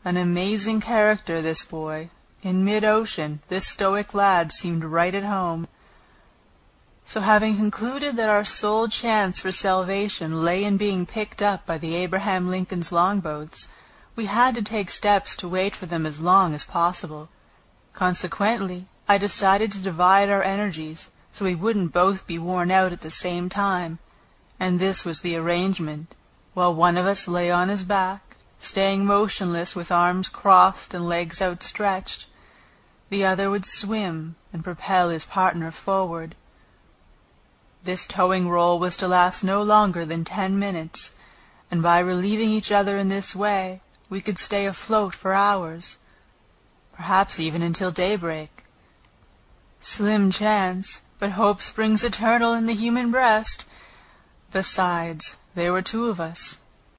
An amazing character, this boy. In mid-ocean, this stoic lad seemed right at home. So having concluded that our sole chance for salvation lay in being picked up by the Abraham Lincoln's longboats, we had to take steps to wait for them as long as possible. Consequently, I decided to divide our energies so we wouldn't both be worn out at the same time, and this was the arrangement. While one of us lay on his back, staying motionless with arms crossed and legs outstretched, the other would swim and propel his partner forward. This towing role was to last no longer than 10 minutes, and by relieving each other in this way, we could stay afloat for hours, perhaps even until daybreak. Slim chance, but hope springs eternal in the human breast. Besides, there were 2 of us,